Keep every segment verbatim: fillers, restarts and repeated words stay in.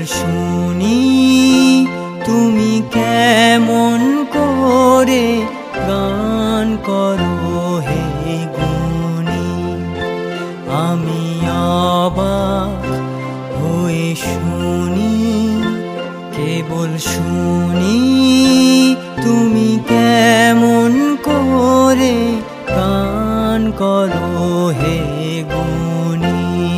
শুনি তুমি কেমন করে গান করো হে গুণী। আমি অবাক হয়ে শুনি, কেবল শুনি তুমি কেমন করে গান করো হে গুণী।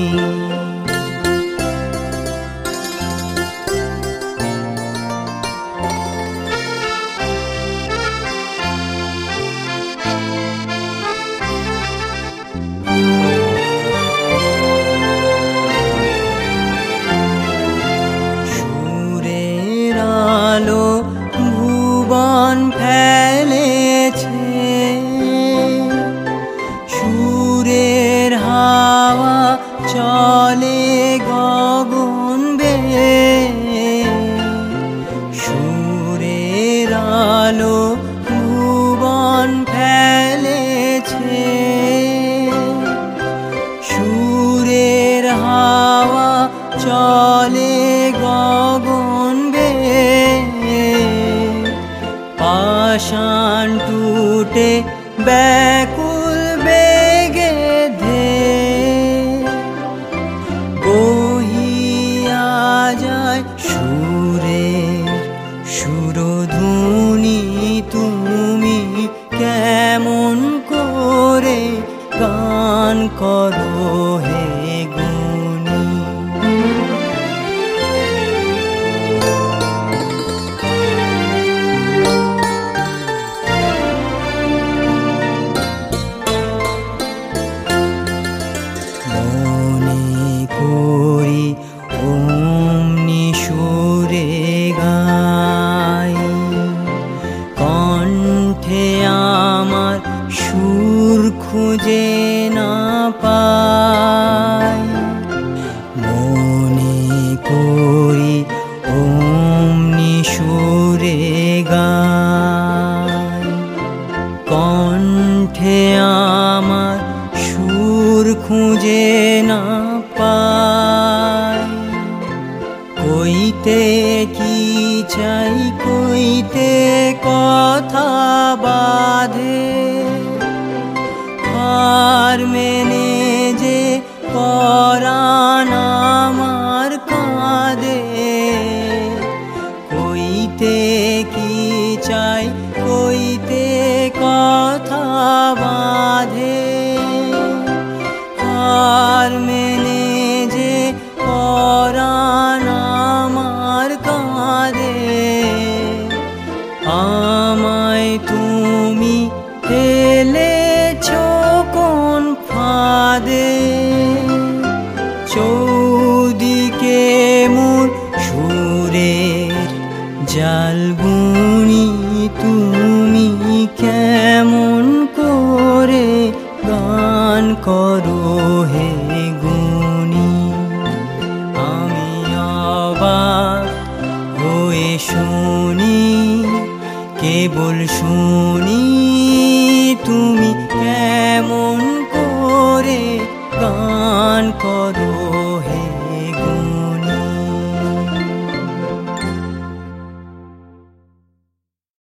সুরের আলো ভুবন ফেলেছে, সুরের হাওয়া চলে গগন বেয়ে। সুরের আলো ভুবন ফেলেছে, সুরের হাওয়া চলে গগন বেয়ে। পাষাণ টুটে ব্যাকুল বেগে ধেয়ে বহিয়া যায় সুরের সুরধুনী। তুমি কেমন করে গান করো হে গুণী। মনে করি অমনি সুরে গাই, কণ্ঠে আমার সুর খুঁজে না পাই। মনে করি অমনি সুরে গাই, কণ্ঠে আমার সুর খুঁজে না পাই। কইতে কি চাই কইতে কথা বাঁধে, হার মেনে যে পরাণ আমার কাঁদে। কইতে কি চাই কইতে কথা বাঁধে, হার মেনে যে পরাণ আমার কাঁদে। আমায় তুমি ফেলেছ কোন ফাঁদে, চৌদিকে মোর সুরের জাল বুনি। তুমি কেমন করে গান করো হে গুণী। আমি অবাক হয়ে শুনি, কেবল শুনি